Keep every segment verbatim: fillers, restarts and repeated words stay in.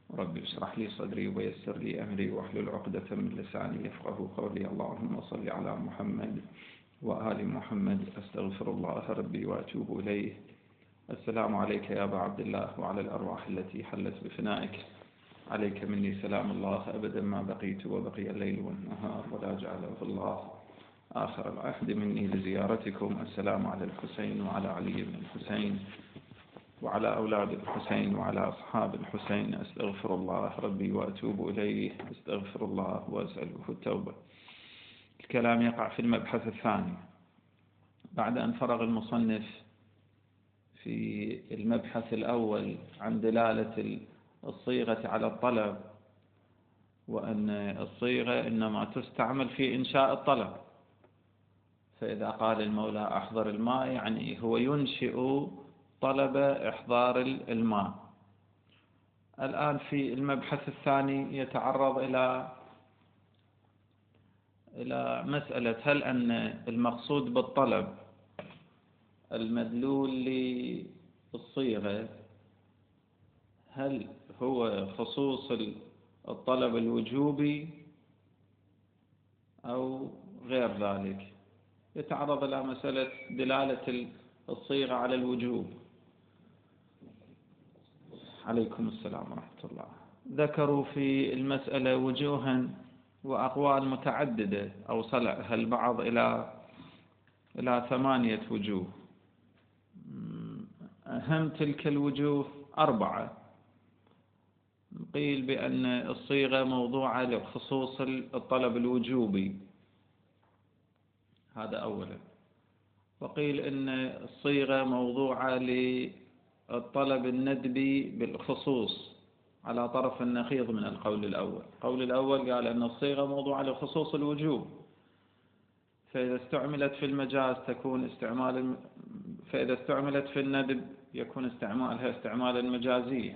رب اشرح لي صدري ويسر لي أمري واحلل عقدة من لساني يفقه قولي. اللهم صل على محمد وآل محمد. أستغفر الله ربي وأتوب إليه. السلام عليك يا أبا عبد الله وعلى الأرواح التي حلت بفنائك. عليك مني سلام الله أبدا ما بقيت وبقي الليل والنهار، ولا جعله الله آخر العهد مني لزيارتكم. السلام على الحسين وعلى علي بن الحسين وعلى أولاد الحسين وعلى أصحاب الحسين. أستغفر الله ربي وأتوب إليه. أستغفر الله وأسأله التوبة. الكلام يقع في المبحث الثاني بعد أن فرغ المصنف في المبحث الأول عن دلالة الصيغة على الطلب، وأن الصيغة إنما تستعمل في إنشاء الطلب. فإذا قال المولى أحضر الماء يعني هو ينشئ طلب إحضار الماء. الآن في المبحث الثاني يتعرض إلى إلى مسألة هل أن المقصود بالطلب المدلول للصيغة هل هو خصوص الطلب الوجوبي أو غير ذلك. يتعرض إلى مسألة دلالة الصيغة على الوجوب. عليكم السلام ورحمة الله. ذكروا في المسألة وجوها وأقوال متعددة، أوصلها البعض إلى إلى ثمانية وجوه. أهم تلك الوجوه أربعة. قيل بأن الصيغة موضوعة لخصوص الطلب الوجوبي، هذا أولا. وقيل أن الصيغة موضوعة للطلب الندبي بالخصوص على طرف النقيض من القول الأول. القول الأول قال أن الصيغة موضوعة لخصوص الوجوب، فإذا استعملت في المجاز تكون استعمال، فإذا استعملت في الندب يكون استعمالها استعمالا مجازيا.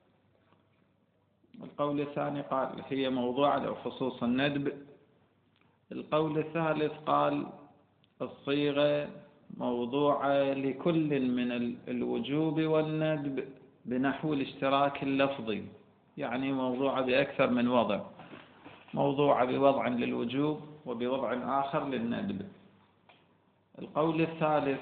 القول الثاني قال هي موضوعة لخصوص الندب. القول الثالث قال الصيغة موضوعة لكل من الوجوب والندب بنحو الاشتراك اللفظي، يعني موضوعة بأكثر من وضع، موضوعة بوضع للوجوب وبوضع آخر للندب. القول الثالث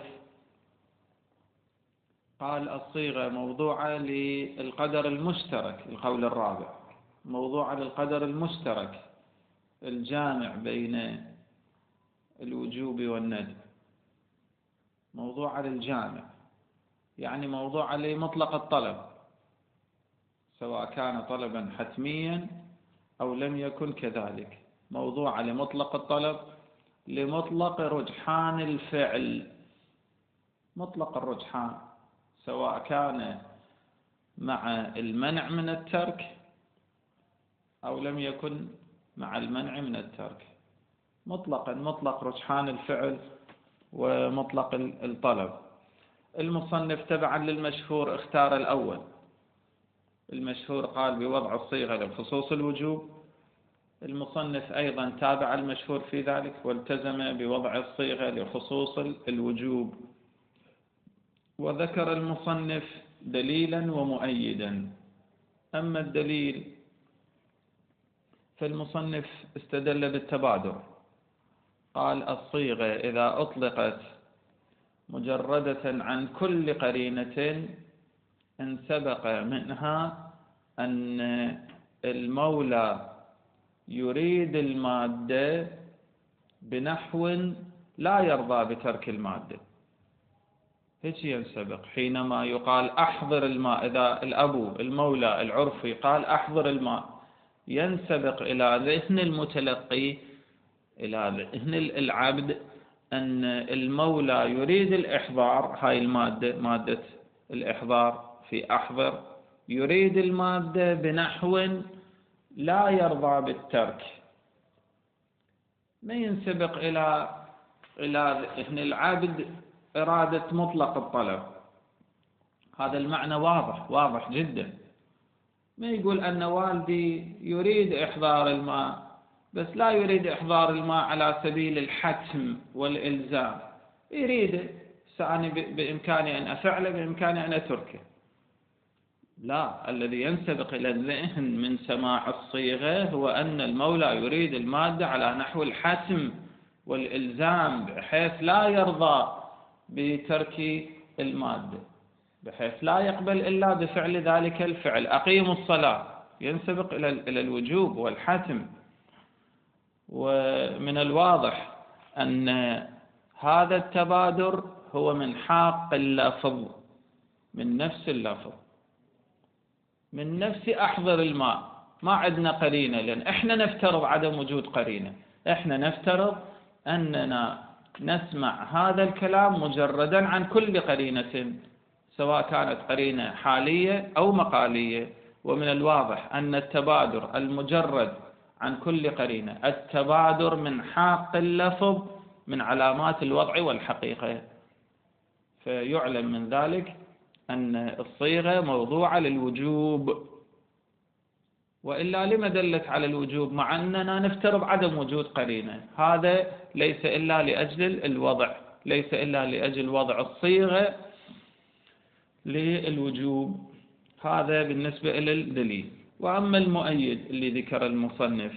قال الصيغة موضوعة للقدر المشترك. القول الرابع موضوعة للقدر المشترك الجامع بين الوجوب والندب، موضوعة للجامع، يعني موضوعة لمطلق الطلب سواء كان طلبا حتميا أو لم يكن كذلك، موضوعة لمطلق الطلب، لمطلق رجحان الفعل، مطلق الرجحان سواء كان مع المنع من الترك أو لم يكن مع المنع من الترك، مطلقا مطلق رجحان الفعل ومطلق الطلب. المصنف تبعا للمشهور اختار الأول. المشهور قال بوضع الصيغة لخصوص الوجوب. المصنف أيضا تابع المشهور في ذلك والتزم بوضع الصيغة لخصوص الوجوب. وذكر المصنف دليلا ومؤيدا. أما الدليل فالمصنف استدل بالتبادر، قال الصيغة إذا أطلقت مجردة عن كل قرينة إن سبق منها أن المولى يريد المادة بنحو لا يرضى بترك المادة. هيك ينسبق حينما يقال أحضر الماء، إذا الأبو المولى العرفي قال أحضر الماء، ينسبق إلى ذهن المتلقي، إلى ذهن العبد، أن المولى يريد الإحضار. هاي المادة مادة الإحضار في أحضر، يريد المادة بنحو لا يرضى بالترك. ما ينسبق إلى إلى ذهن العبد إرادة مطلق الطلب. هذا المعنى واضح واضح جدا. ما يقول أن والدي يريد إحضار الماء بس لا يريد إحضار الماء على سبيل الحتم والإلزام، يريد، سأني بإمكاني أن أفعله، بإمكاني أن أتركه. لا، الذي ينسبق إلى الذهن من سماع الصيغة هو أن المولى يريد المادة على نحو الحتم والإلزام، بحيث لا يرضى بترك المادة، بحيث لا يقبل إلا بفعل ذلك الفعل. أقيموا الصلاة ينسبق إلى إلى الوجوب والحتم. ومن الواضح أن هذا التبادر هو من حاق اللفظ، من نفس اللفظ، من نفس أحضر الماء. ما عندنا قرينة، لأن إحنا نفترض عدم وجود قرينة. إحنا نفترض أننا نسمع هذا الكلام مجردا عن كل قرينة، سواء كانت قرينة حالية أو مقالية. ومن الواضح أن التبادر المجرد عن كل قرينة، التبادر من حاق اللفظ، من علامات الوضع والحقيقة. فيعلم من ذلك أن الصيغة موضوعة للوجوب، وإلا لما دلت على الوجوب مع أننا نفترض عدم وجود قرينة؟ هذا ليس إلا لأجل الوضع، ليس إلا لأجل وضع الصيغة للوجوب. هذا بالنسبة إلى الدليل. وأما المؤيد اللي ذكر المصنف،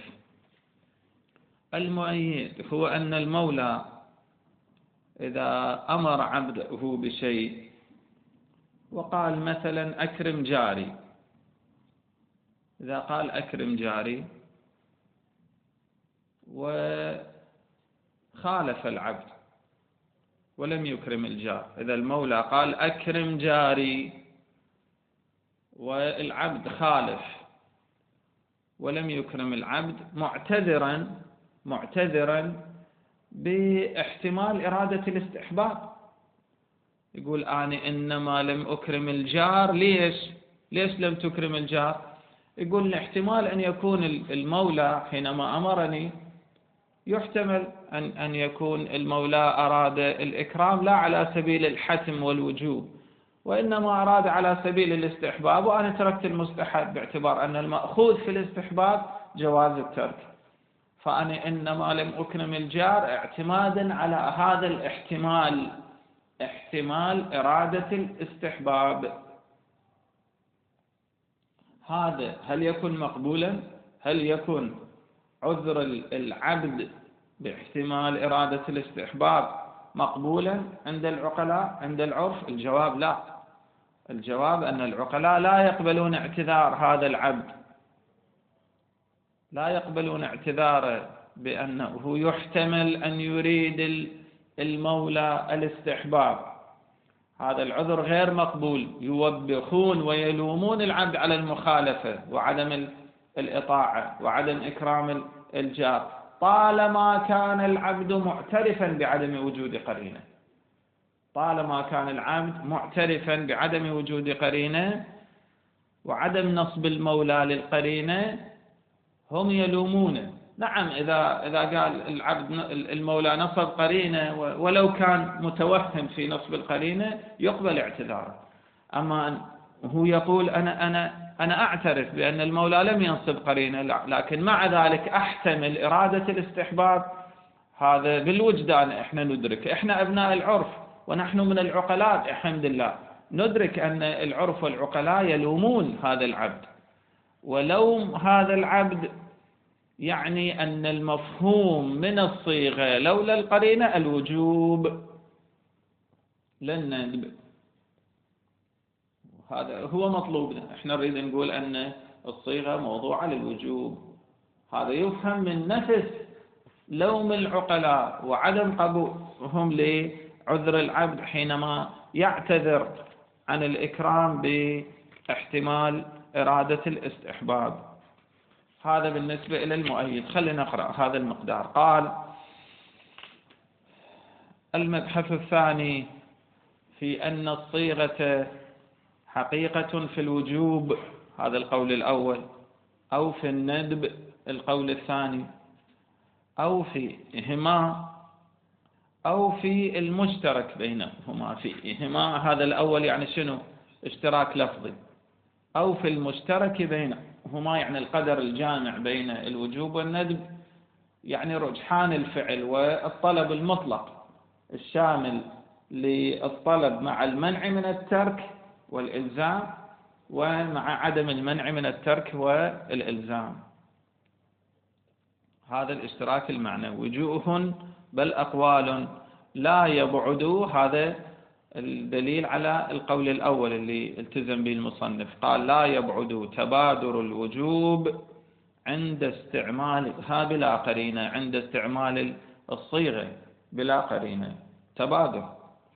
المؤيد هو أن المولى إذا أمر عبده بشيء وقال مثلا أكرم جاري، إذا قال أكرم جاري وخالف العبد ولم يكرم الجار، إذا المولى قال أكرم جاري والعبد خالف ولم يكرم العبد، معتذرا معتذرا باحتمال إرادة الاستحباب، يقول أنا إنما لم أكرم الجار. ليش؟ ليش لم تكرم الجار؟ يقول احتمال أن يكون المولى حينما أمرني، يحتمل أن أن يكون المولى أراد الإكرام لا على سبيل الحتم والوجوب، وإنما أراد على سبيل الاستحباب، وأنا تركت المستحب باعتبار أن المأخوذ في الاستحباب جواز الترك. فأنا إنما لم أكرم الجار اعتمادا على هذا الاحتمال، احتمال إرادة الاستحباب. هذا هل يكون مقبولا؟ هل يكون عذر العبد باحتمال إرادة الاستحباب مقبولا عند العقلاء عند العرف؟ الجواب لا. الجواب أن العقلاء لا يقبلون اعتذار هذا العبد، لا يقبلون اعتذاره بأنه يحتمل أن يريد المولى الاستحباب. هذا العذر غير مقبول. يوبخون ويلومون العبد على المخالفة وعدم الإطاعة وعدم إكرام الجار، طالما كان العبد معترفا بعدم وجود قرينة. طالما كان العبد معترفا بعدم وجود قرينة وعدم نصب المولى للقرينة، هم يلومونه. نعم، إذا إذا قال العبد المولى نصب قرينة ولو كان متوهم في نصب القرينة يقبل اعتذاره. أما هو يقول أنا أنا أنا أعترف بأن المولى لم ينصب قرينة، لكن مع ذلك أحتمل إرادة الاستحباب، هذا بالوجدان إحنا ندرك، إحنا أبناء العرف ونحن من العقلاء الحمد لله، ندرك أن العرف والعقلاء يلومون هذا العبد. ولوم هذا العبد يعني أن المفهوم من الصيغة لولا القرينة الوجوب لن ندب. هذا هو مطلوبنا، احنا نريد نقول أن الصيغة موضوعة للوجوب. هذا يفهم من نفس لوم العقلاء وعدم قبولهم لعذر العبد حينما يعتذر عن الإكرام باحتمال إرادة الاستحباب. هذا بالنسبة إلى المؤيد. خلينا نقرأ هذا المقدار. قال المبحث الثاني في أن الصيغة حقيقة في الوجوب، هذا القول الأول، أو في الندب القول الثاني، أو فيهما، أو في المشترك بينهما. فيهما هذا الأول يعني شنو؟ اشتراك لفظي. أو في المشترك بينهما يعني القدر الجامع بين الوجوب والندب، يعني رجحان الفعل والطلب المطلق الشامل للطلب مع المنع من الترك والإلزام، ومع عدم المنع من الترك والإلزام. هذا الاشتراك المعنوي. وجوه بل أقوال لا يبعد، هذا الدليل على القول الأول اللي التزم به المصنف، قال لا يبعد تبادر الوجوب عند استعمالها بلا قرينة، عند استعمال الصيغة بلا قرينة، تبادر،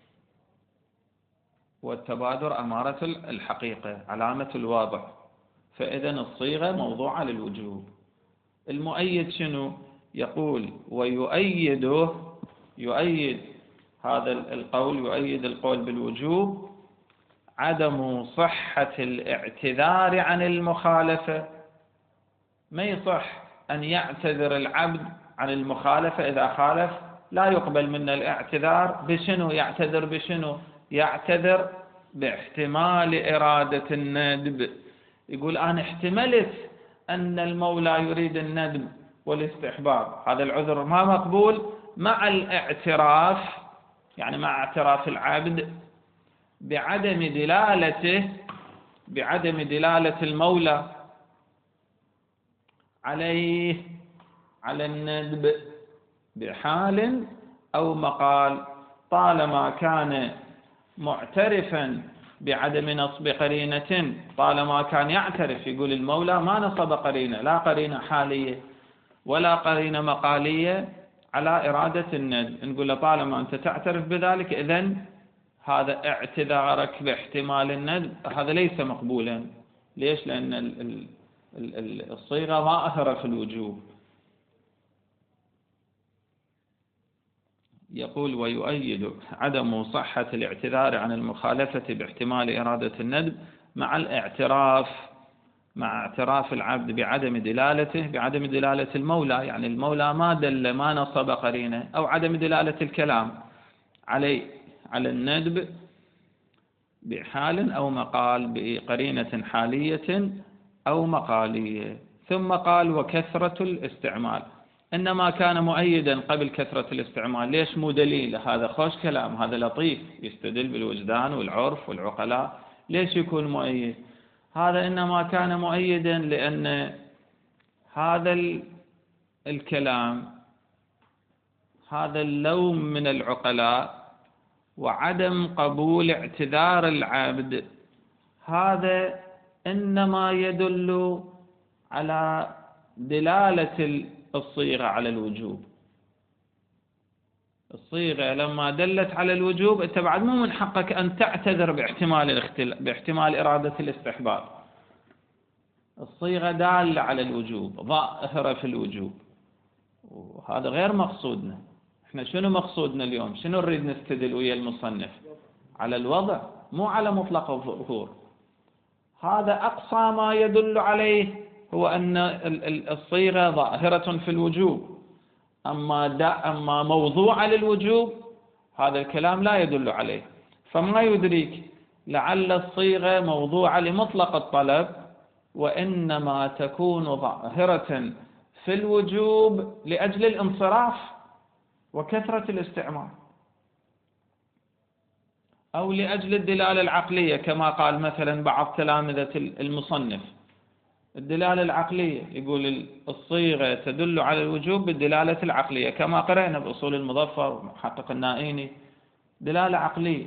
والتبادر أمارة الحقيقة، علامة الواضح، فإذا الصيغة موضوعة للوجوب. المؤيد شنو؟ يقول ويؤيده، يؤيد هذا القول، يؤيد القول بالوجوب عدم صحة الاعتذار عن المخالفة. ما يصح أن يعتذر العبد عن المخالفة، إذا خالف لا يقبل منه الاعتذار. بشنو يعتذر؟ بشنو يعتذر؟ باحتمال إرادة الندب. يقول أنا احتملت أن المولى يريد الندب والاستحباب، هذا العذر ما مقبول، مع الاعتراف، يعني مع اعتراف العبد بعدم دلالته، بعدم دلالة المولى عليه على الندب بحال أو مقال، طالما كان معترفا بعدم نصب قرينة، طالما كان يعترف، يقول المولى ما نصب قرينة، لا قرينة حالية ولا قرينة مقالية على إرادة الندب، نقول له طالما أنت تعترف بذلك إذن هذا اعتذارك باحتمال الندب هذا ليس مقبولا. ليش؟ لأن الصيغة ظاهرة في الوجوب. يقول ويؤيد عدم صحة الاعتذار عن المخالفة باحتمال إرادة الندب مع الاعتراف، مع اعتراف العبد بعدم دلالته، بعدم دلالة المولى، يعني المولى ما دل، ما نصب قرينة، أو عدم دلالة الكلام عليه على الندب بحال أو مقال، بقرينة حالية أو مقالية. ثم قال وكثرة الاستعمال، إنما كان مؤيدا قبل كثرة الاستعمال. ليش مو دليل؟ هذا خوش كلام، هذا لطيف، يستدل بالوجدان والعرف والعقلاء. ليش يكون مؤيد؟ هذا إنما كان مؤيدا لأن هذا الكلام، هذا اللوم من العقلاء وعدم قبول اعتذار العبد، هذا إنما يدل على دلالة الصيغة على الوجوب. الصيغة لما دلت على الوجوب أنت بعد مو من حقك أن تعتذر باحتمال الاختلاف، باحتمال إرادة الاستحباب. الصيغة دالة على الوجوب، ظاهرة في الوجوب، وهذا غير مقصودنا. احنا شنو مقصودنا اليوم؟ شنو نريد نستدل ويا المصنف؟ على الوضع، مو على مطلق الظهور. هذا أقصى ما يدل عليه هو أن الصيغة ظاهرة في الوجوب، أما دا أما موضوع للوجوب هذا الكلام لا يدل عليه. فما يدريك لعل الصيغة موضوعة لمطلق الطلب، وإنما تكون ظاهرة في الوجوب لأجل الانصراف وكثرة الاستعمال، أو لأجل الدلالة العقلية كما قال مثلا بعض تلامذة المصنف. الدلالة العقلية، يقول الصيغة تدل على الوجوب بالدلالة العقلية كما قرأنا بأصول المظفر ومحقق النائيني، دلالة عقلية.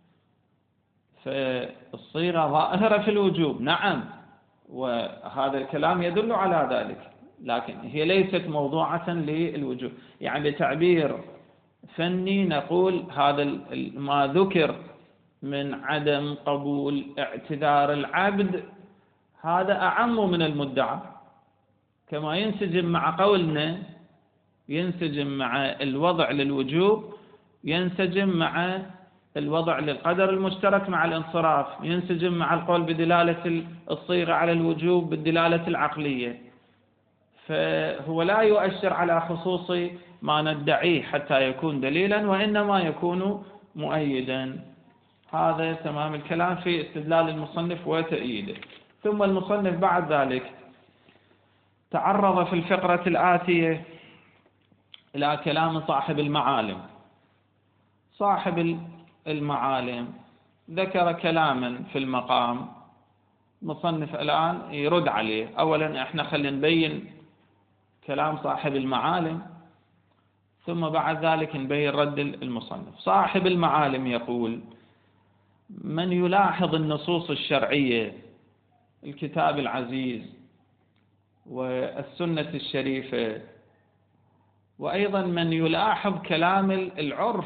فالصيغة ظاهرة في الوجوب، نعم، وهذا الكلام يدل على ذلك، لكن هي ليست موضوعة للوجوب. يعني بتعبير فني نقول هذا ما ذكر من عدم قبول اعتذار العبد هذا أعم من المدعى، كما ينسجم مع قولنا، ينسجم مع الوضع للوجوب، ينسجم مع الوضع للقدر المشترك مع الانصراف، ينسجم مع القول بدلالة الصيغة على الوجوب بالدلالة العقلية. فهو لا يؤشر على خصوص ما ندعيه حتى يكون دليلا، وإنما يكون مؤيدا. هذا تمام الكلام في استدلال المصنف وتأييده. ثم المصنف بعد ذلك تعرض في الفقرة الآتية إلى كلام صاحب المعالم. صاحب المعالم ذكر كلاما في المقام المصنف الآن يرد عليه. أولا احنا خلينا نبين كلام صاحب المعالم، ثم بعد ذلك نبين رد المصنف. صاحب المعالم يقول: من يلاحظ النصوص الشرعية، الكتاب العزيز والسنة الشريفة، وأيضا من يلاحظ كلام العرف،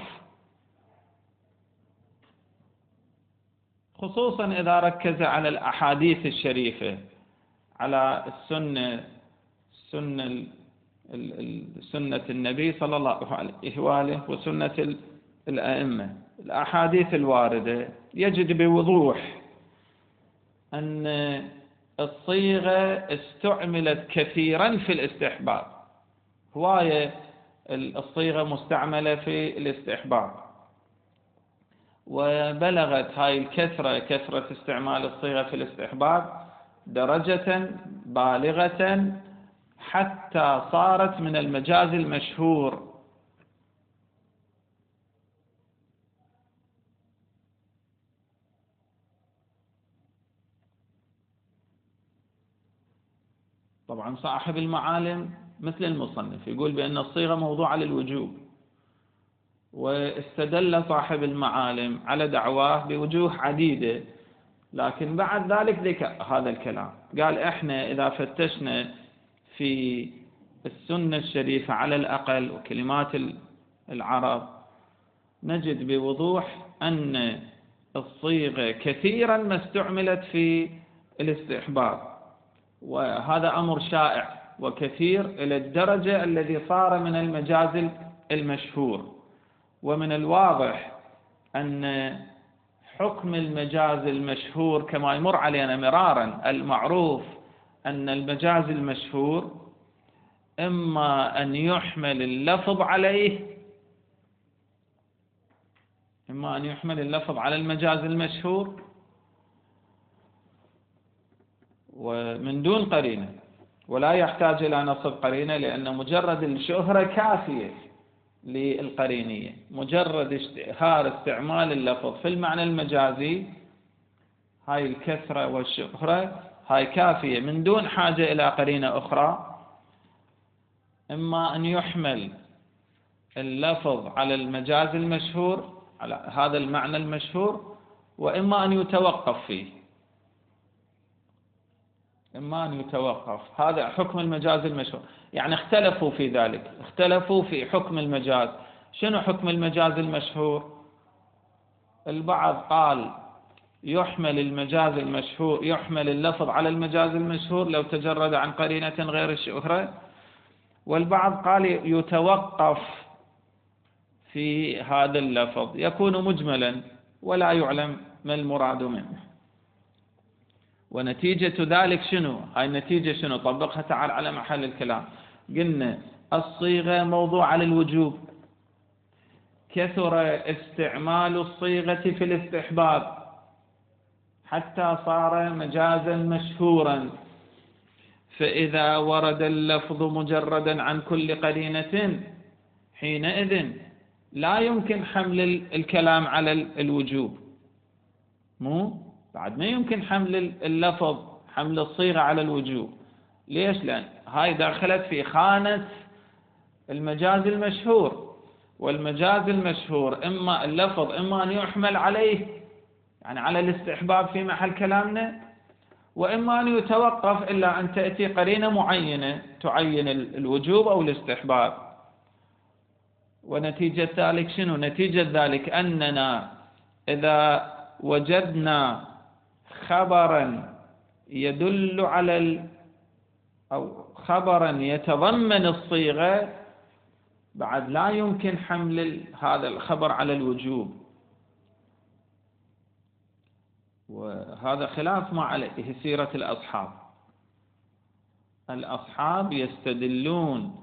خصوصا إذا ركز على الأحاديث الشريفة، على السنة سنة سنة النبي صلى الله عليه وآله وسنة الأئمة، الأحاديث الواردة، يجد بوضوح أن الصيغة استعملت كثيرا في الاستحباب. هواية الصيغة مستعملة في الاستحباب، وبلغت هاي الكثرة كثرة استعمال الصيغة في الاستحباب درجة بالغة حتى صارت من المجاز المشهور. طبعا صاحب المعالم مثل المصنف يقول بأن الصيغة موضوعة للوجوب، واستدل صاحب المعالم على دعواه بوجوه عديدة، لكن بعد ذلك ذكر هذا الكلام. قال: احنا إذا فتشنا في السنة الشريفة على الأقل وكلمات العرب نجد بوضوح أن الصيغة كثيرا ما استعملت في الاستحباب، وهذا أمر شائع وكثير إلى الدرجة الذي صار من المجاز المشهور. ومن الواضح أن حكم المجاز المشهور كما يمر علينا مرارا، المعروف أن المجاز المشهور إما أن يحمل اللفظ عليه، إما أن يحمل اللفظ على المجاز المشهور ومن دون قرينة، ولا يحتاج إلى نصب قرينة، لأن مجرد الشهرة كافية للقرينية. مجرد اشتهار استعمال اللفظ في المعنى المجازي، هاي الكثرة والشهرة هاي كافية من دون حاجة إلى قرينة أخرى. إما أن يحمل اللفظ على المجاز المشهور، على هذا المعنى المشهور، وإما أن يتوقف فيه، إما أن يتوقف. هذا حكم المجاز المشهور. يعني اختلفوا في ذلك، اختلفوا في حكم المجاز. شنو حكم المجاز المشهور؟ البعض قال يحمل المجاز المشهور، يحمل اللفظ على المجاز المشهور لو تجرد عن قرينة غير الشهرة، والبعض قال يتوقف في هذا اللفظ، يكون مجملا ولا يعلم ما المراد منه. ونتيجة ذلك شنو؟ هاي النتيجة شنو؟ طبقها تعال على محل الكلام. قلنا الصيغة موضوعة للوجوب، كثر استعمال الصيغة في الاستحباب حتى صار مجازا مشهورا، فإذا ورد اللفظ مجردا عن كل قرينة حينئذ لا يمكن حمل الكلام على الوجوب. مو بعد ما يمكن حمل اللفظ، حمل الصيغة على الوجوب. ليش؟ لأن هاي دخلت في خانة المجاز المشهور، والمجاز المشهور إما اللفظ إما أن يحمل عليه، يعني على الاستحباب في محل كلامنا، وإما أن يتوقف إلا أن تأتي قرينة معينة تعين الوجوب أو الاستحباب. ونتيجة ذلك شنو؟ نتيجة ذلك أننا إذا وجدنا خبرا يدل على ال أو خبرا يتضمن الصيغة، بعد لا يمكن حمل هذا الخبر على الوجوب. وهذا خلاف ما عليه سيرة الأصحاب. الأصحاب يستدلون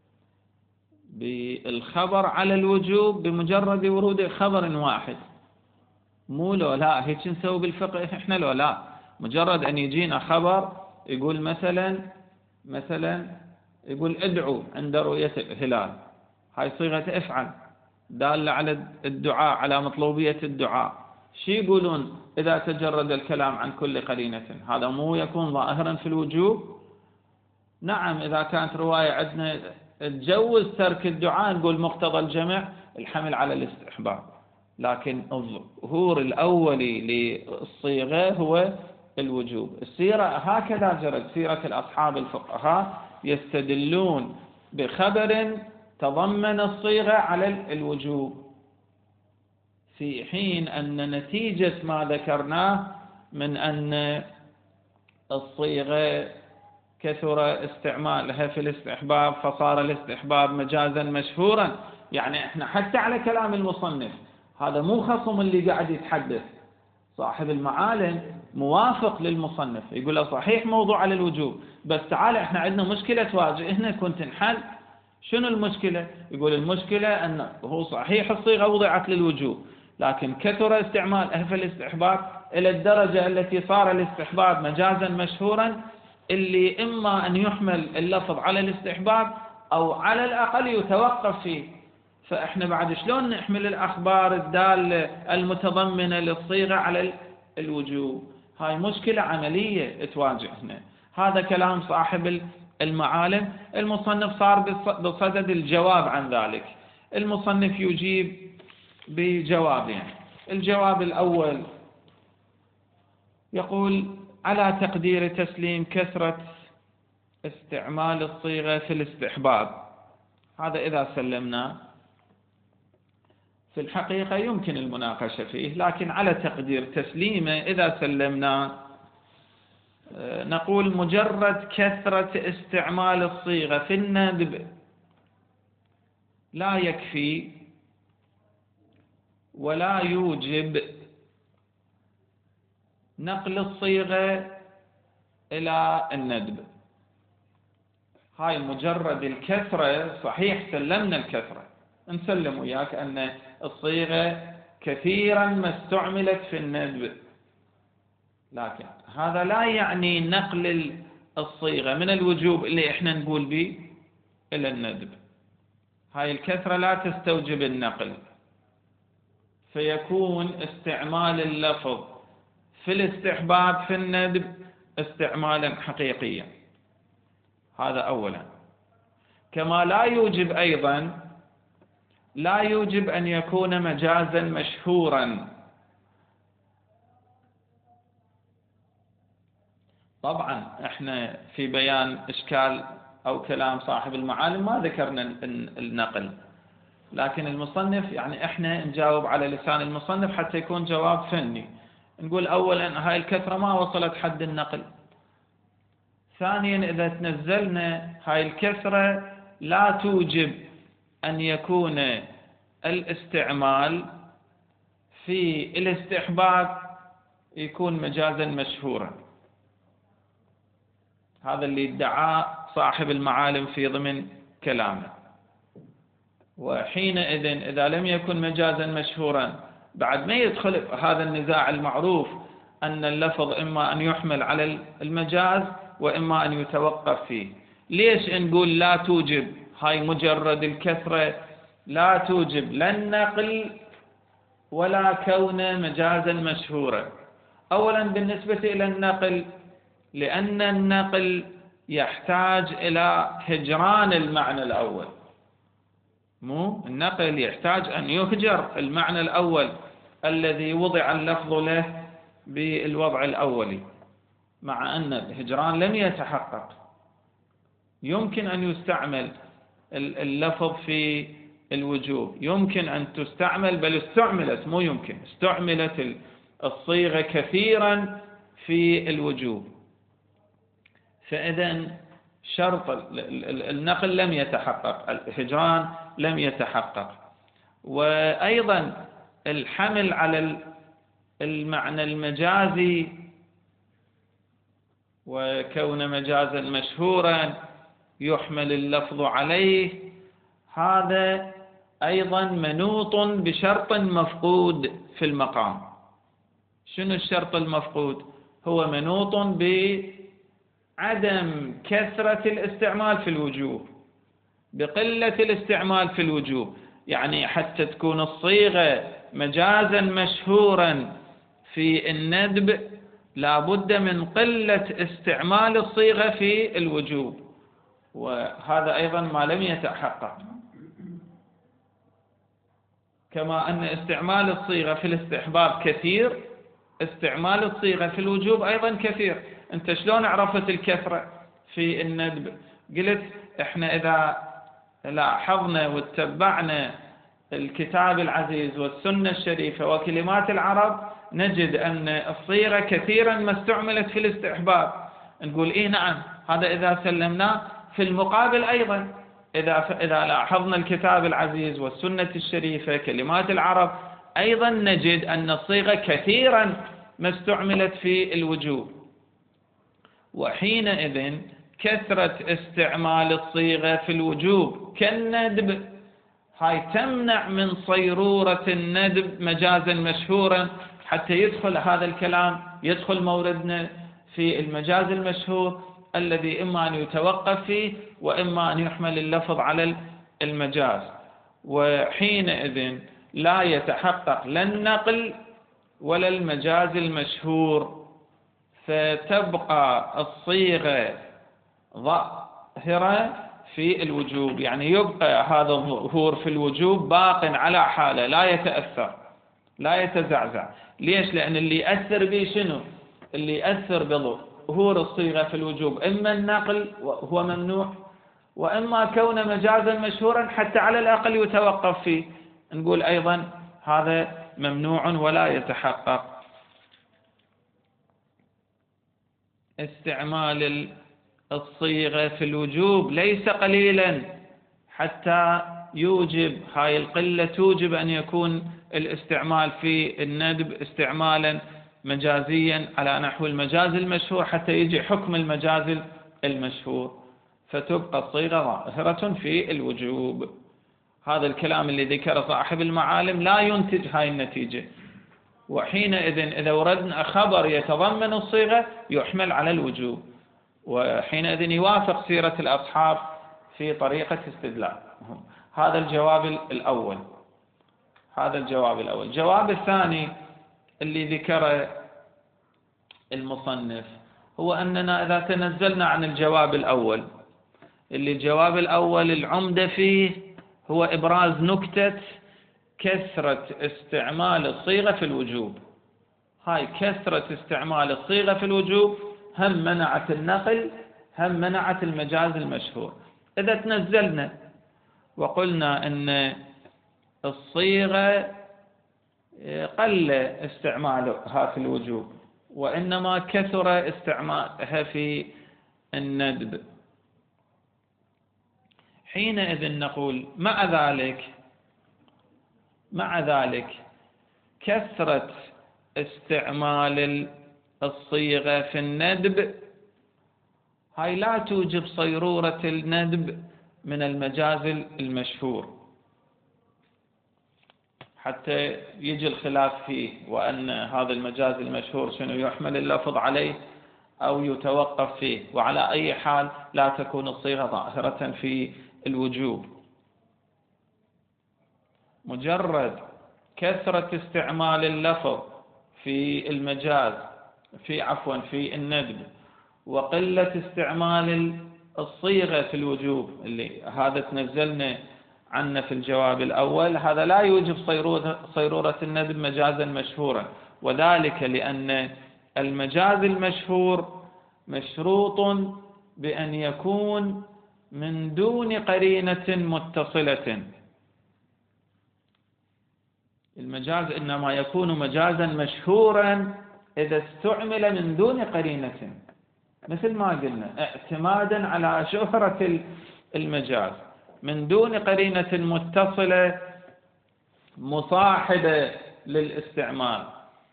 بالخبر على الوجوب بمجرد ورود خبر واحد. مو لو لا هيك نسوي بالفقه احنا، لو لا مجرد أن يجينا خبر يقول مثلا مثلا يقول ادعوا عند رؤية الهلال، هاي صيغة افعل دالة على الدعاء، على مطلوبية الدعاء. شو يقولون إذا تجرد الكلام عن كل قرينة؟ هذا مو يكون ظاهرا في الوجوب؟ نعم، إذا كانت رواية عندنا تجوز ترك الدعاء نقول مقتضى الجمع الحمل على الاستحباب، لكن الظهور الأولي للصيغة هو الوجوب. السيرة هكذا جرت، سيرة الأصحاب الفقهاء يستدلون بخبر تضمن الصيغة على الوجوب، في حين أن نتيجة ما ذكرناه من أن الصيغة كثر استعمالها في الاستحباب فصار الاستحباب مجازا مشهورا. يعني احنا حتى على كلام المصنف، هذا مو خصم اللي قاعد يتحدث، صاحب المعالم موافق للمصنف، يقول له صحيح موضوع على الوجوب، بس تعال احنا عندنا مشكلة تواجهنا كنت نحل. شنو المشكلة؟ يقول المشكلة أنه هو صحيح الصيغة وضعت للوجوب، لكن كثر استعمالها في الاستحباب إلى الدرجة التي صار الاستحباب مجازا مشهورا، اللي إما أن يحمل اللفظ على الاستحباب أو على الأقل يتوقف فيه. فإحنا بعد شلون نحمل الأخبار الدالة المتضمنة للصيغة على الوجوب؟ هاي مشكلة عملية تواجهنا. هذا كلام صاحب المعالم. المصنف صار بصدد الجواب عن ذلك. المصنف يجيب بجوابين. الجواب الأول يقول على تقدير تسليم كثرة استعمال الصيغة في الاستحباب، هذا إذا سلمنا، في الحقيقة يمكن المناقشة فيه، لكن على تقدير تسليمه إذا سلمنا نقول مجرد كثرة استعمال الصيغة في الندب لا يكفي ولا يوجب نقل الصيغة إلى الندب. هاي مجرد الكثرة، صحيح سلمنا الكثرة، نسلم وياك أن الصيغة كثيرا ما استعملت في الندب، لكن هذا لا يعني نقل الصيغة من الوجوب اللي احنا نقول به إلى الندب. هاي الكثرة لا تستوجب النقل، فيكون استعمال اللفظ في الاستحباب في الندب استعمالا حقيقيا. هذا أولا. كما لا يوجب أيضا لا يوجب أن يكون مجازا مشهورا. طبعا احنا في بيان إشكال أو كلام صاحب المعالم ما ذكرنا النقل، لكن المصنف يعني احنا نجاوب على لسان المصنف حتى يكون جواب فني. نقول أولا هاي الكثرة ما وصلت حد النقل. ثانيا إذا تنزلنا هاي الكثرة لا توجب أن يكون الاستعمال في الاستحباب يكون مجازا مشهورا. هذا اللي ادعاه صاحب المعالم في ضمن كلامه. وحينئذ إذا لم يكن مجازا مشهورا بعد ما يدخل هذا النزاع المعروف أن اللفظ إما أن يحمل على المجاز وإما أن يتوقف فيه. ليش نقول لا توجب؟ هاي مجرد الكثرة لا توجب لا النقل ولا كون مجازا مشهورا. أولا بالنسبة إلى النقل، لأن النقل يحتاج إلى هجران المعنى الأول. مو النقل يحتاج أن يهجر المعنى الأول الذي وضع اللفظ له بالوضع الأولي، مع أن الهجران لم يتحقق. يمكن أن يستعمل اللفظ في الوجوب، يمكن أن تستعمل، بل استعملت، مو يمكن، استعملت الصيغة كثيرا في الوجوب. فإذا شرط النقل لم يتحقق، الهجران لم يتحقق. وأيضا الحمل على المعنى المجازي وكون مجازا مشهورا يحمل اللفظ عليه، هذا أيضا منوط بشرط مفقود في المقام. شنو الشرط المفقود؟ هو منوط بعدم كثرة الاستعمال في الوجوب، بقلة الاستعمال في الوجوب. يعني حتى تكون الصيغة مجازا مشهورا في الندب لا بد من قلة استعمال الصيغة في الوجوب، وهذا أيضا ما لم يتحقق. كما أن استعمال الصيغة في الاستحباب كثير، استعمال الصيغة في الوجوب أيضا كثير. أنت شلون عرفت الكثرة في الندب؟ قلت إحنا إذا لاحظنا واتبعنا الكتاب العزيز والسنة الشريفة وكلمات العرب نجد أن الصيغة كثيرا ما استعملت في الاستحباب. نقول إيه نعم، هذا إذا سلمناه. في المقابل أيضا إذا إذا لاحظنا الكتاب العزيز والسنة الشريفة كلمات العرب أيضا نجد أن الصيغة كثيرا ما استعملت في الوجوب. وحينئذ كثرة استعمال الصيغة في الوجوب كالندب هاي تمنع من صيرورة الندب مجازا مشهورا، حتى يدخل هذا الكلام، يدخل موردنا في المجاز المشهور الذي إما أن يتوقف فيه وإما أن يحمل اللفظ على المجاز. وحينئذ لا يتحقق لا النقل ولا المجاز المشهور، فتبقى الصيغة ظاهرة في الوجوب، يعني يبقى هذا الظهور في الوجوب باق على حاله لا يتأثر لا يتزعزع. ليش؟ لأن اللي يأثر به شنو؟ اللي يأثر بظهور الصيغة في الوجوب إما النقل وهو ممنوع، وإما كون مجازا مشهورا حتى على الأقل يتوقف فيه، نقول أيضا هذا ممنوع ولا يتحقق. استعمال الصيغة في الوجوب ليس قليلا حتى يوجب، هاي القلة توجب أن يكون الاستعمال في الندب استعمالا مجازيا على نحو المجاز المشهور حتى يجي حكم المجاز المشهور، فتبقى الصيغة ظاهرة في الوجوب. هذا الكلام اللي ذكر صاحب المعالم لا ينتج هاي النتيجة. وحينئذ إذا وردنا خبر يتضمن الصيغة يحمل على الوجوب، وحينئذ يوافق سيرة الأصحاب في طريقة استدلال. هذا الجواب الأول. هذا الجواب الأول. الجواب الثاني اللي ذكره المصنف هو أننا إذا تنزلنا عن الجواب الأول، اللي الجواب الأول العمدة فيه هو إبراز نكتة كثرة استعمال الصيغة في الوجوب. هاي كثرة استعمال الصيغة في الوجوب هم منعت النقل هم منعت المجاز المشهور. إذا تنزلنا وقلنا أن الصيغة قل استعمالها في الوجوب وإنما كثر استعمالها في الندب، حينئذ نقول مع ذلك مع ذلك كثرة استعمال الصيغة في الندب هاي لا توجب صيرورة الندب من المجاز المشهور، حتى يجي الخلاف فيه وأن هذا المجاز المشهور شنو يحمل اللفظ عليه أو يتوقف فيه، وعلى أي حال لا تكون الصيغة ظاهرة في الوجوب. مجرد كثرة استعمال اللفظ في المجاز في عفوا في الندب وقلة استعمال الصيغة في الوجوب اللي هذا تنزلنا عنه في الجواب الأول، هذا لا يوجب صيرورة الندب مجازا مشهورا، وذلك لأن المجاز المشهور مشروط بأن يكون من دون قرينة متصلة. المجاز إنما يكون مجازا مشهورا إذا استعمل من دون قرينة، مثل ما قلنا اعتمادا على شهرة المجاز من دون قرينة متصلة مصاحبة للاستعمال.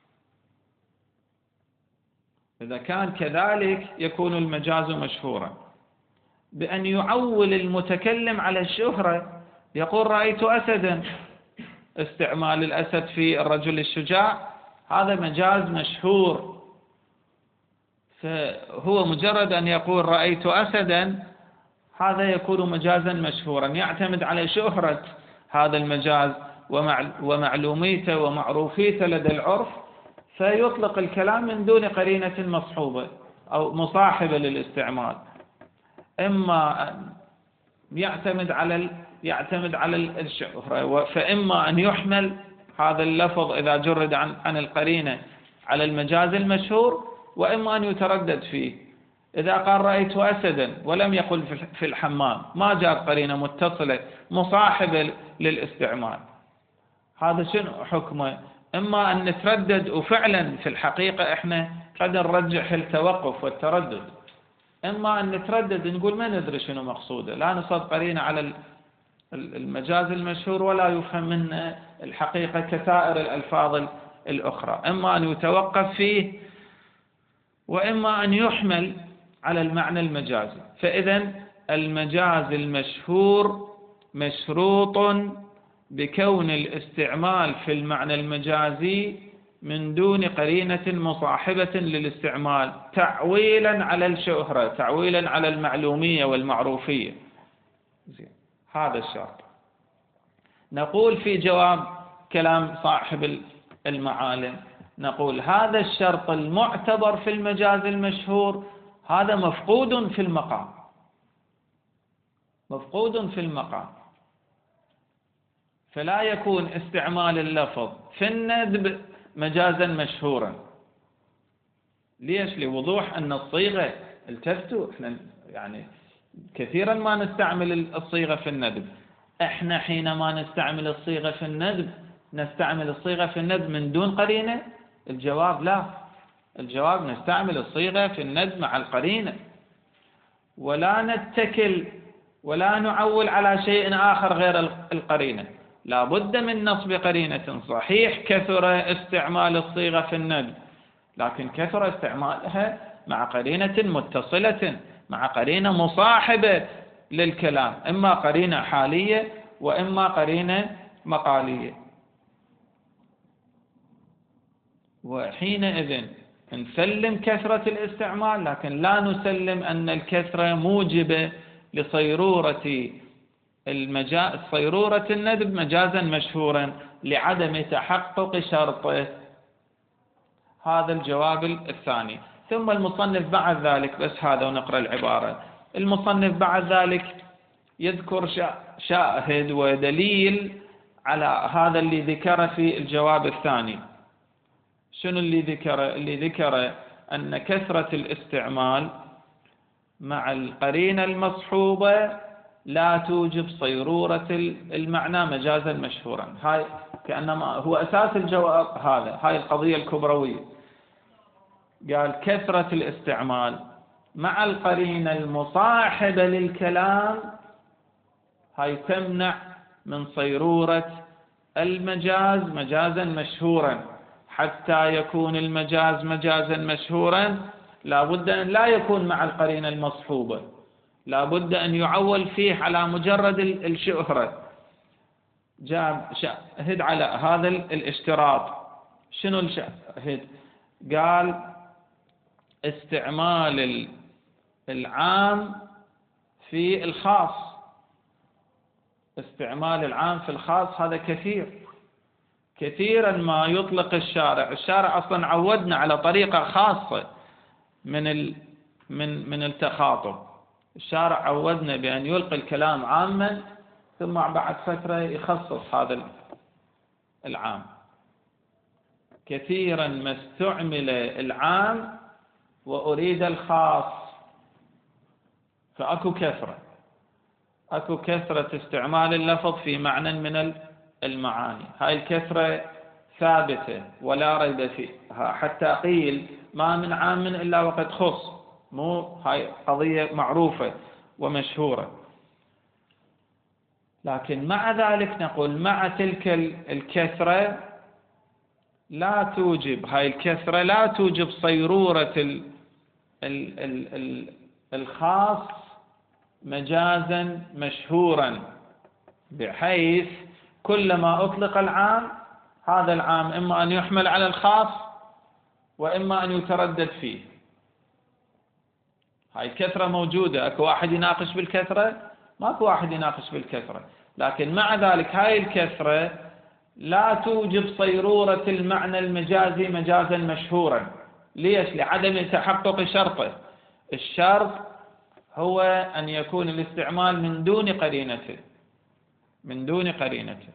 إذا كان كذلك يكون المجاز مشهورا بأن يعول المتكلم على الشهرة، يقول رأيت أسدا، استعمال الأسد في الرجل الشجاع هذا مجاز مشهور، فهو مجرد أن يقول رأيت أسدا هذا يكون مجازا مشهورا، يعتمد على شهرة هذا المجاز ومعلوميته ومعروفيته لدى العرف، فيطلق الكلام من دون قرينة مصحوبة أو مصاحبة للاستعمال، إما أن يعتمد على ال... يعتمد على الشهرة، فإما أن يحمل هذا اللفظ إذا جرد عن عن القرينة على المجاز المشهور، وإما أن يتردد فيه. إذا قال رأيت أسدا ولم يقل في الحمام، ما جاءت قرينة متصلة مصاحبة للاستعمال، هذا شنو حكمه؟ إما أن نتردد، وفعلا في الحقيقة إحنا قد نرجح التوقف والتردد، إما أن نتردد نقول ما ندري شنو مقصوده، لا نصد قرينة على المجاز المشهور ولا يفهم منه الحقيقة كسائر الألفاظ الأخرى، إما أن يتوقف فيه وإما أن يحمل على المعنى المجازي. فإذا المجاز المشهور مشروط بكون الاستعمال في المعنى المجازي من دون قرينة مصاحبة للاستعمال، تعويلا على الشهرة، تعويلا على المعلومية والمعروفية. هذا الشرط. نقول في جواب كلام صاحب المعالم، نقول هذا الشرط المعتبر في المجاز المشهور هذا مفقود في المقام، مفقود في المقام، فلا يكون استعمال اللفظ في الندب مجازا مشهورا. ليش؟ لوضوح أن الصيغة، التفتوا احنا يعني كثيرا ما نستعمل الصيغة في الندب، احنا حينما نستعمل الصيغة في الندب نستعمل الصيغة في الندب من دون قرينة؟ الجواب لا، الجواب نستعمل الصيغة في الندب مع القرينة، ولا نتكل ولا نعول على شيء آخر غير القرينة، لا بد من نصب قرينة. صحيح كثر استعمال الصيغة في الندب، لكن كثر استعمالها مع قرينة متصلة، مع قرينة مصاحبة للكلام، إما قرينة حالية وإما قرينة مقالية. وحينئذ نسلم كثرة الاستعمال، لكن لا نسلم أن الكثرة موجبة لصيرورة المجاز، صيرورة الندب مجازا مشهورا لعدم تحقق شرطه. هذا الجواب الثاني. ثم المصنف بعد ذلك، بس هذا ونقرأ العبارة، المصنف بعد ذلك يذكر شاهد ودليل على هذا اللي ذكره في الجواب الثاني. شنو اللي ذكره؟ اللي ذكره أن كثرة الاستعمال مع القرينة المصحوبة لا توجب صيرورة المعنى مجازا مشهورا. هاي كأنما هو أساس الجواب، هذا هاي القضية الكبروية. قال كثرة الاستعمال مع القرينة المصاحبة للكلام هاي تمنع من صيرورة المجاز مجازا مشهورا. حتى يكون المجاز مجازا مشهورا لا بد أن لا يكون مع القرينة المصحوبة، لا بد أن يعول فيه على مجرد الشهرة. جاب شاهد على هذا الاشتراط. شنو الشاهد؟ قال استعمال العام في الخاص، استعمال العام في الخاص هذا كثير، كثيرا ما يطلق الشارع. الشارع أصلا عودنا على طريقة خاصة من ال من من التخاطب. الشارع عودنا بأن يلقي الكلام عاما ثم بعد فترة يخصص هذا العام. كثيرا ما استعمل العام وأريد الخاص، فأكو كثرة، أكو كثرة استعمال اللفظ في معنى من المعاني. هاي الكثرة ثابتة ولا ريب فيها، حتى قيل ما من عام إلا وقد خص، مو هاي قضية معروفة ومشهورة. لكن مع ذلك نقول مع تلك الكثرة لا توجب، هاي الكثرة لا توجب صيرورة ال ال ال ال الخاص مجازا مشهورا، بحيث كلما أطلق العام هذا العام إما أن يحمل على الخاص وإما أن يتردد فيه. هاي الكثرة موجودة. أكو واحد يناقش بالكثرة؟ ما أكو واحد يناقش بالكثرة، لكن مع ذلك هاي الكثرة لا توجب صيرورة المعنى المجازي مجازا مشهورا. ليش؟ لعدم تحقق شرطه. الشرط هو أن يكون الاستعمال من دون قرينته، من دون قرينته.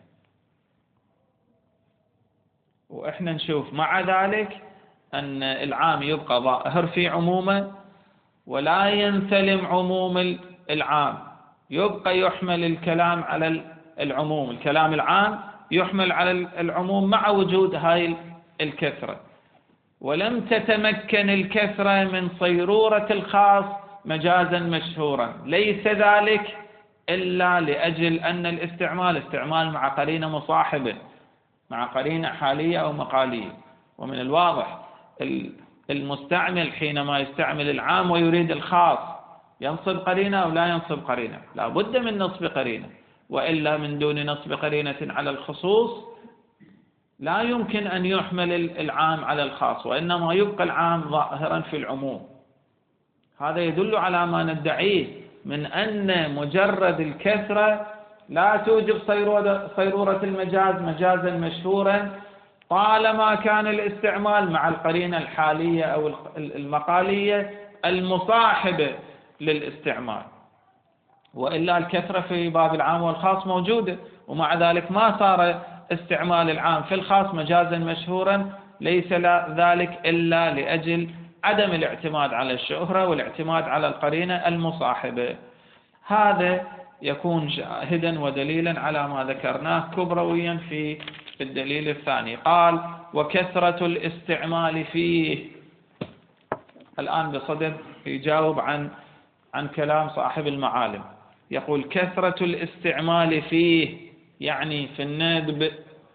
وإحنا نشوف مع ذلك أن العام يبقى ظاهر في عمومه ولا ينسلم عموم العام، يبقى يحمل الكلام على العموم، الكلام العام يحمل على العموم مع وجود هاي الكثرة. ولم تتمكن الكثرة من صيرورة الخاص مجازا مشهورا، ليس ذلك إلا لأجل أن الاستعمال استعمال مع قرينة مصاحبة، مع قرينة حالية أو مقالية. ومن الواضح المستعمل حينما يستعمل العام ويريد الخاص ينصب قرينة أو لا ينصب قرينة؟ لا بد من نصب قرينة، وإلا من دون نصب قرينة على الخصوص لا يمكن أن يحمل العام على الخاص، وإنما يبقى العام ظاهرا في العموم. هذا يدل على ما ندعيه من أن مجرد الكثرة لا توجب صيرورة المجاز مجازا مشهورا طالما كان الاستعمال مع القرينة الحالية أو المقالية المصاحبة للاستعمال، وإلا الكثرة في باب العام والخاص موجودة، ومع ذلك ما صار استعمال العام في الخاص مجازا مشهورا، ليس ذلك إلا لأجل عدم الاعتماد على الشهرة والاعتماد على القرينة المصاحبة. هذا يكون شاهدا ودليلا على ما ذكرناه كبرويا في الدليل الثاني. قال: وكثرة الاستعمال فيه. الآن بصدد يجاوب عن عن كلام صاحب المعالم، يقول: كثرة الاستعمال فيه يعني في الندب،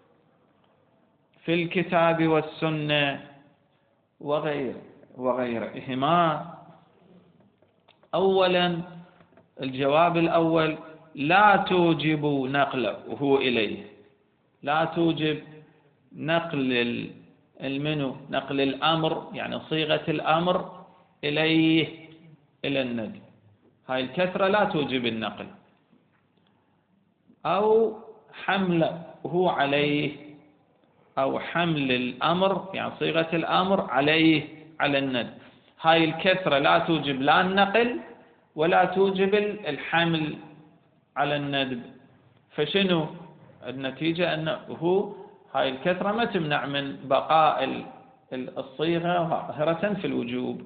في الكتاب والسنة وغير وغيرهما. أولا الجواب الأول: لا توجب نقله إليه، لا توجب نقل المنو نقل الأمر، يعني صيغة الأمر إليه إلى الندب. هاي الكثرة لا توجب النقل، أو حمله عليه، أو حمل الأمر يعني صيغة الأمر عليه على الندب. هاي الكثرة لا توجب لا النقل ولا توجب الحمل على الندب. فشنو النتيجة؟ أنه هاي الكثرة ما تمنع من بقاء الصيغة ظاهرة في الوجوب.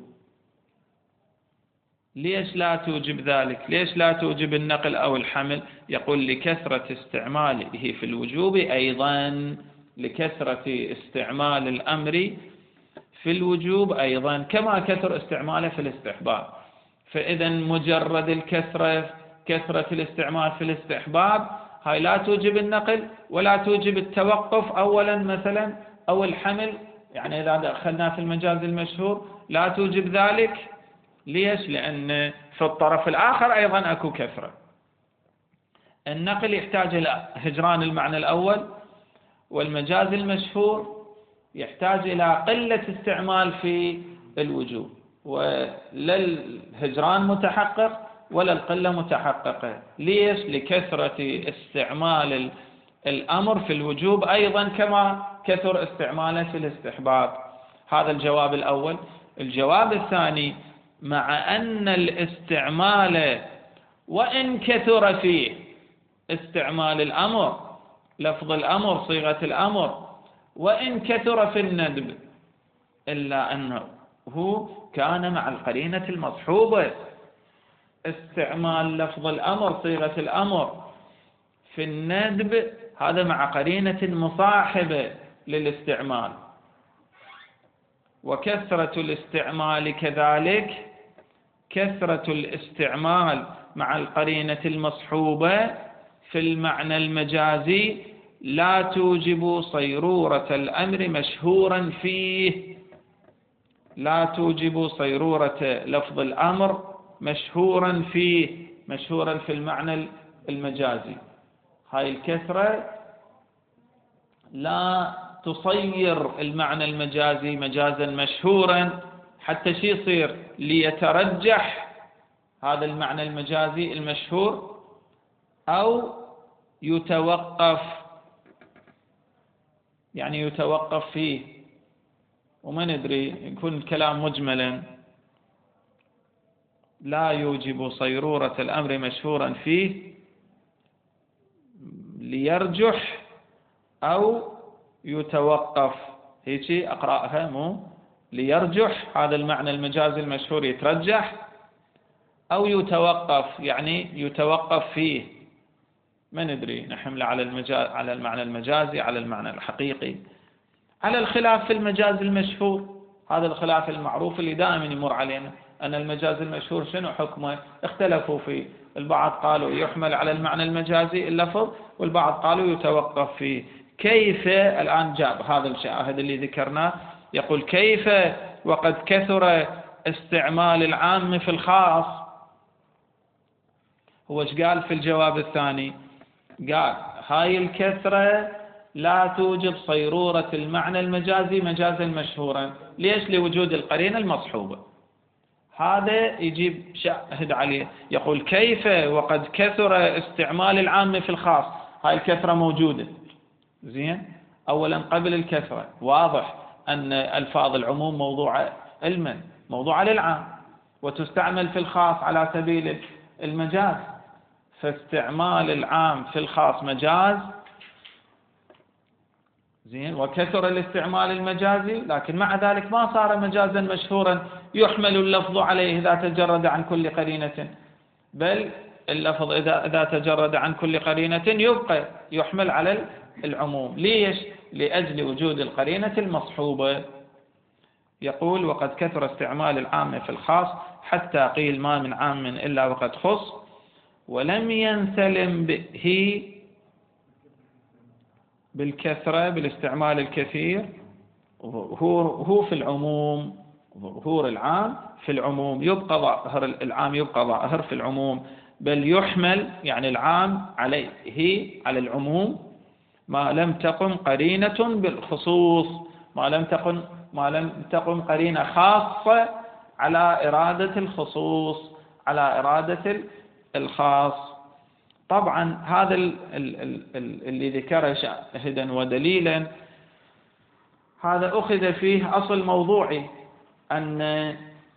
ليش لا توجب ذلك؟ ليش لا توجب النقل أو الحمل؟ يقول: لكثرة استعماله في الوجوب أيضا، لكثرة استعمال الأمر في الوجوب أيضا كما كثر استعماله في الاستحباب. فإذا مجرد الكثرة، كثرة الاستعمال في الاستحباب، هاي لا توجب النقل ولا توجب التوقف أولا مثلا أو الحمل، يعني إذا دخلنا في المجاز المشهور لا توجب ذلك. ليش؟ لأن في الطرف الآخر أيضا أكو كثرة. النقل يحتاج إلى هجران المعنى الأول، والمجاز المشهور يحتاج إلى قلة استعمال في الوجوب، ولا الهجران متحقق ولا القلة متحققة. ليش؟ لكثرة استعمال الأمر في الوجوب أيضا كما كثر استعماله في الاستحباب. هذا الجواب الأول. الجواب الثاني: مع أن الاستعمال وإن كثر فيه استعمال الأمر، لفظ الأمر، صيغة الأمر، وإن كثر في الندب، إلا أنه هو كان مع القرينة المصحوبة. استعمال لفظ الأمر، صيغة الأمر في الندب هذا مع قرينة مصاحبة للاستعمال. وكثرة الاستعمال كذلك، كثرة الاستعمال مع القرينة المصحوبة في المعنى المجازي لا توجب صيرورة الأمر مشهورا فيه، لا توجب صيرورة لفظ الأمر مشهورا فيه، مشهورا في المعنى المجازي. هاي الكثرة لا تصير المعنى المجازي مجازا مشهورا حتى شي يصير ليترجح هذا المعنى المجازي المشهور، أو يتوقف يعني يتوقف فيه، وما ندري يكون الكلام مجملا لا يوجب صيرورة الأمر مشهورا فيه ليرجح أو يتوقف، هيك أقرأها مو ليرجح، هذا المعنى المجازي المشهور يترجح، أو يتوقف يعني يتوقف فيه، ما ندري نحمل على المجاز على المعنى المجازي على المعنى الحقيقي، على الخلاف في المجاز المشهور. هذا الخلاف المعروف اللي دائما يمر علينا، أن المجاز المشهور شنو حكمه؟ اختلفوا فيه، البعض قالوا يحمل على المعنى المجازي اللفظ، والبعض قالوا يتوقف فيه. كيف؟ الآن جاب هذا الشاهد اللي ذكرناه، يقول كيف وقد كثر استعمال العام في الخاص. هو ايش قال في الجواب الثاني؟ قال هاي الكثرة لا توجب صيرورة المعنى المجازي مجازا مشهورا. ليش؟ لوجود القرينة المصحوبة. هذا يجيب شاهد عليه، يقول كيف وقد كثر استعمال العام في الخاص. هاي الكثرة موجودة، زين. أولا قبل الكثرة واضح أن ألفاظ العموم موضوعة علما، موضوعة للعام، وتستعمل في الخاص على سبيل المجاز، فاستعمال العام في الخاص مجاز، زين. وكثر الاستعمال المجازي، لكن مع ذلك ما صار مجازا مشهورا يحمل اللفظ عليه إذا تجرد عن كل قرينة، بل اللفظ إذا إذا تجرد عن كل قرينة يبقى يحمل على العموم. ليش؟ لأجل وجود القرينة المصحوبة. يقول وقد كثر استعمال العام في الخاص حتى قيل ما من عام إلا وقد خص، ولم ينسلم به بالكثرة بالاستعمال الكثير هو في العموم، ظهور العام في العموم، يبقى ظاهر العام يبقى ظاهر في العموم، بل يحمل يعني العام عليه على العموم ما لم تقم قرينة بالخصوص، ما لم تقم ما لم تقم قرينة خاصة على إرادة الخصوص، على إرادة الخاص. طبعا هذا اللي ذكره شاهدا ودليلا، هذا أخذ فيه أصل موضوعي، أن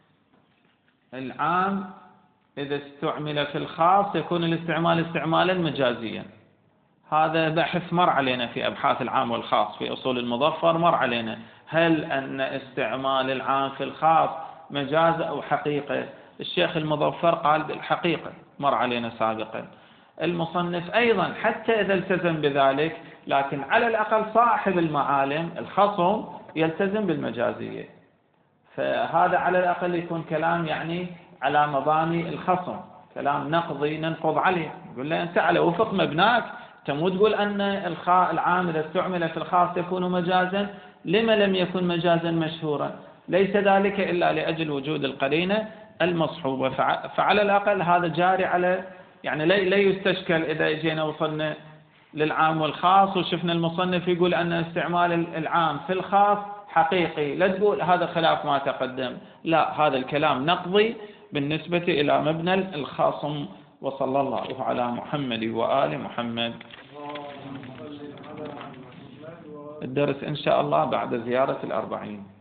العام إذا استعمل في الخاص يكون الاستعمال استعمالا مجازيا. هذا بحث مر علينا في أبحاث العام والخاص في أصول المظفر، مر علينا هل أن استعمال العام في الخاص مجاز أو حقيقة. الشيخ المظفر قال بالحقيقة، مر علينا سابقا. المصنف أيضا حتى إذا التزم بذلك، لكن على الأقل صاحب المعالم الخصم يلتزم بالمجازية، فهذا على الأقل يكون كلام يعني على مباني الخصم، كلام نقضي ننقض عليه، يقول له أنت على وفق مبناك، أنت مو تقول أن العام إذا استعمل في الخاص يكون مجازا، لما لم يكن مجازا مشهورا؟ ليس ذلك إلا لأجل وجود القرينة المصحوبة. فعلى الأقل هذا جاري على، يعني لا يستشكل إذا جينا وصلنا للعام والخاص وشفنا المصنف يقول أن استعمال العام في الخاص حقيقي، لا تقول هذا خلاف ما تقدم، لا، هذا الكلام نقضي بالنسبة إلى مبنى الخاصم. وصلى الله على محمد وآل محمد. الدرس إن شاء الله بعد زيارة الأربعين.